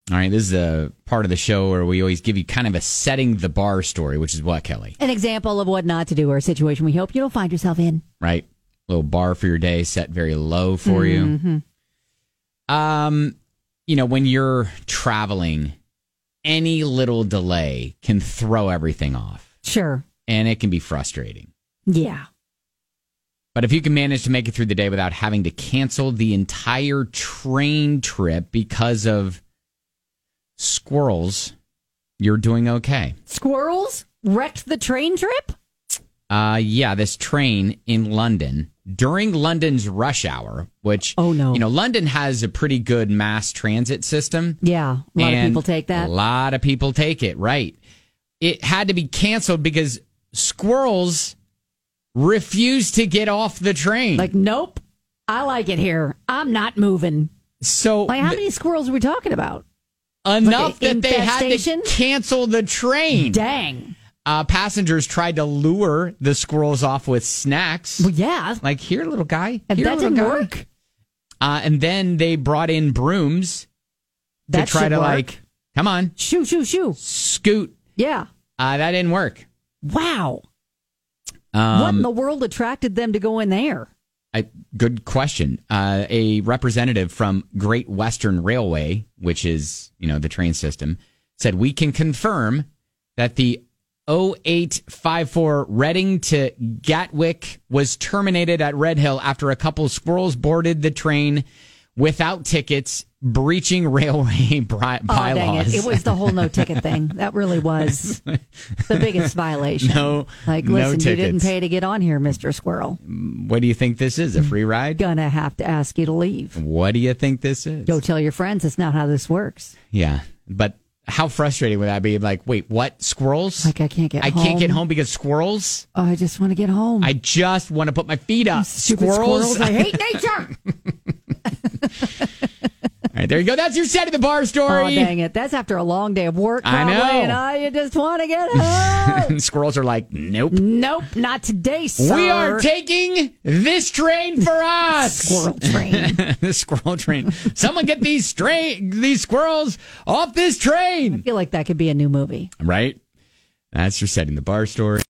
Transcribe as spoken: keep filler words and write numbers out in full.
All right, this is a part of the show where we always give you kind of a setting the bar story, which is what, Kelly? An example of what not to do or a situation we hope you don't find yourself in. Right. Little bar for your day set very low for mm-hmm. you. Um, you know, when you're traveling, any little delay can throw everything off. Sure. And it can be frustrating. Yeah. But if you can manage to make it through the day without having to cancel the entire train trip because of squirrels, you're doing okay. Squirrels wrecked the train trip? Uh, yeah, this train in London during London's rush hour, which, oh no, you know, London has a pretty good mass transit system. Yeah, a lot of people take that. A lot of people take it, right. It had to be canceled because squirrels refused to get off the train. Like, nope, I like it here. I'm not moving. So, like, how many squirrels are we talking about? Enough like that they had to cancel the train. Dang. Uh, passengers tried to lure the squirrels off with snacks. Well, yeah. Like, here, little guy. And here, that little didn't guy. work. Uh, and then they brought in brooms that to try to, work. like, come on. Shoo, shoo, shoo. Scoot. Yeah. Uh, that didn't work. Wow. Um, what in the world attracted them to go in there? I, good question. Uh, a representative from Great Western Railway, which is, you know, the train system, said, we can confirm that the oh eight five four Reading to Gatwick was terminated at Redhill after a couple squirrels boarded the train without tickets, breaching railway by- bylaws. Oh, dang it. It was the whole no ticket thing. That really was the biggest violation. No, like, no listen, you tickets. didn't pay to get on here, Mister Squirrel. What do you think this is? A free ride? Gonna have to ask you to leave. What do you think this is? Go tell your friends it's not how this works. Yeah, but how frustrating would that be? Like, wait, what? Squirrels? Like, I can't get I home. can't get home because squirrels? Oh, I just want to get home. I just want to put my feet up. Stupid Squirrels? squirrels. I hate nature. All right, there you go. That's your set of the bar story. Oh, dang it. That's after a long day of work, probably. I know. And I you just want to get home. Squirrels are like, nope. Nope, not today, sir. We are taking this train for us. Squirrel train. The squirrel train. Someone get these stra- these squirrels off this train. I feel like that could be a new movie. Right? That's your setting the bar story.